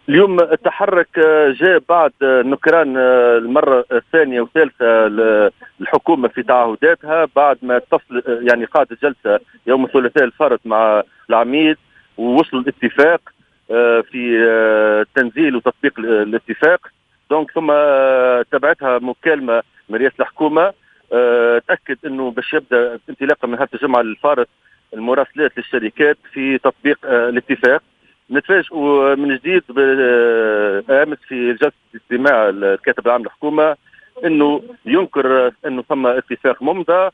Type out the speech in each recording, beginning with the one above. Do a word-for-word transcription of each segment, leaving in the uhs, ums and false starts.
اليوم التحرك جاء بعد نكران المرة الثانية والثالثة للحكومة في تعهداتها، بعد ما اتصل يعني قادة جلسة يوم الثلاثاء الفارط مع العميد ووصلوا الاتفاق في تنزيل وتطبيق الاتفاق. دونك ثم تبعتها مكالمة من رئاسة الحكومة تأكد أنه باش يبدأ انطلاقا من هذا الجمعة الفارط المراسلات للشركات في تطبيق الاتفاق. نتفاجئوا من جديد امس في جلسه استماع الكاتب العام للحكومه انه ينكر انه ثم اتفاق ممضى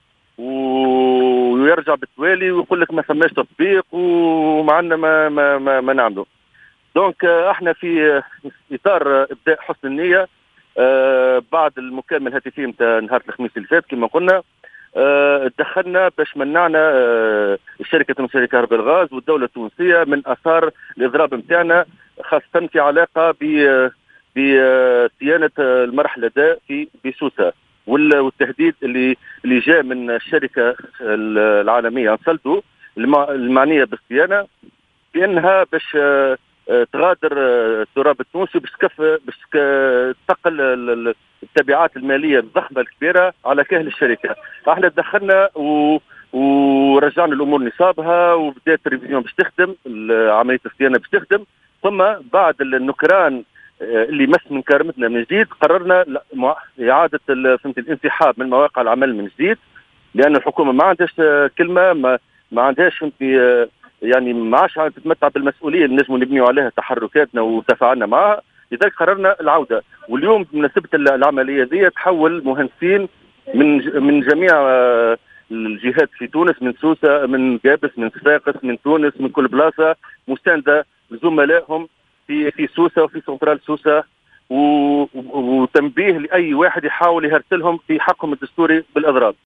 ويرجع بالتوالي ويقول لك ما ثماش تطبيق ومعنا ما ما ما, ما نعمله. دونك احنا في اطار ابداء حسن النيه بعد المكالمه الهاتفيه نتاع نهار الخميس اللي فات كما قلنا دخلنا باش منعنا الشركه المصريه لكهرباء الغاز والدوله التونسيه من اثار الاضراب نتاعنا، خاصه في علاقه ب بصيانه المرحله د في بسوسه والتهديد اللي اللي جاء من الشركه العالميه انسلتو المعنيه بالصيانه بانها باش تغادر التراب التونسي باش تكف باش تقل التبعات الماليه الضخمه الكبيره على كاهل الشركه. احنا دخلنا و... ورجعنا الامور نصابها وبدات الريفيزيون باش تخدم عمليه الصيانه باش تخدم. ثم بعد النكران اللي مس من كرمتنا من جديد قررنا اعاده فهمت الانسحاب من مواقع العمل من جديد، لان الحكومه ما عندهاش كلمه، ما, ما عندهاش فهمت يعني ما عادش تتمتع بالمسؤوليه اللي نجموا نبنيوا عليها تحركاتنا وتفاعلنا معها. لذلك قررنا العوده. واليوم بمناسبه العمليه دي تحول مهندسين من من جميع الجهات في تونس، من سوسه، من جابس، من صفاقس، من تونس، من كل بلاصه مسانده لزملائهم في في سوسه وفي سنترال سوسه، وتنبيه لاي واحد يحاول يهرسلهم في حقهم الدستوري بالاضراب.